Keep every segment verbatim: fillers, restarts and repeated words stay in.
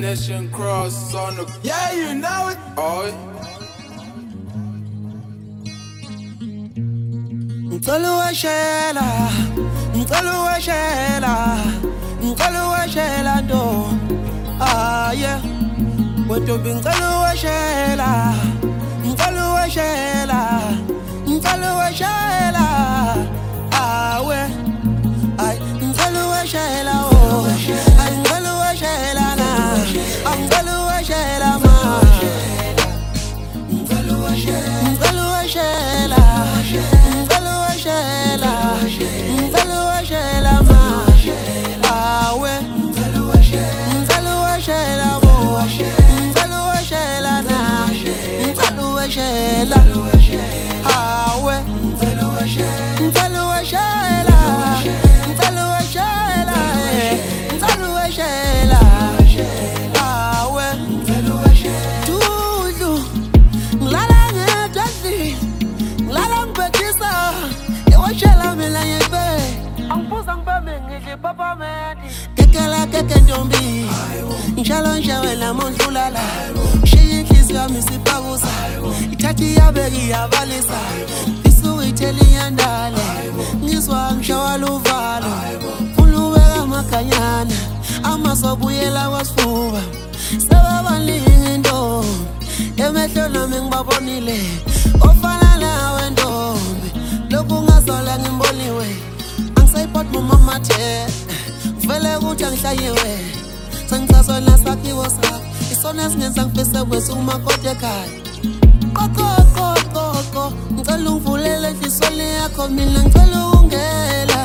Nation cross on the. Yeah, you know it. Oh. Ngicela shela, ngicela shela, ngicela shela ndo. Ah yeah. Wentombi ngicela shela, ngicela shela, ngicela shela. Ah we. Ay ngicela shela oh. Ay ngicela shela na. Ngicela shela ma. Ngicela shela, ngicela shela. Kekela keke ntombi njalo nje wena mondlulala shiya inhliziyo yami sipakuza ithathi yabeki yabalisa isuitheli yandale ngizwa ngishawa luvalo ulubeka makanyana amasobuyela kwasifuba sebabaningi ntombi emehlo nami ngibabonile ofana nawe ntombi lokhu ngazola ngimboniwe angisayipot mama the vele ukuthi angihlayiwe sengichazo nasakhiwo sakho isona esingenza ngifise kwethu umakode ekhaya koko koko koko ngicela ungivulele inhliziyo yakho mina ngicela ungela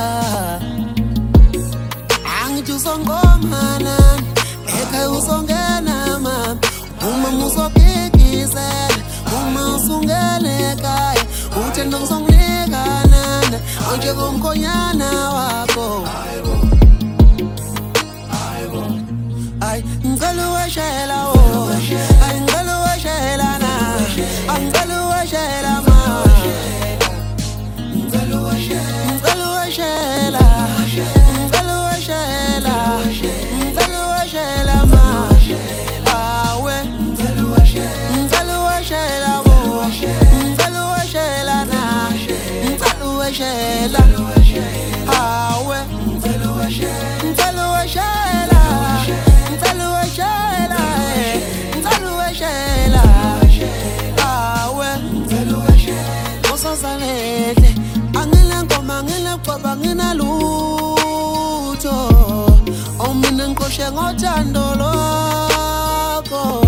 angithi usongomana ekhaya usongena mama uma musokikisela uma usungele ekhaya uthanda ngizonginikana manje komkhonyana wakho ay ngicela shela oh ay ngicela shela na ngicela shela ma ngicela shela ngicela shela ngicela shela ngicela shela ma awe ngicela shela ngicela shela oh ngicela shela na ngicela shela awe ngicela shela ngicela shela angela ngoma ngela kwaba ngina lutho omina ngiqoshe ngothando lwakho.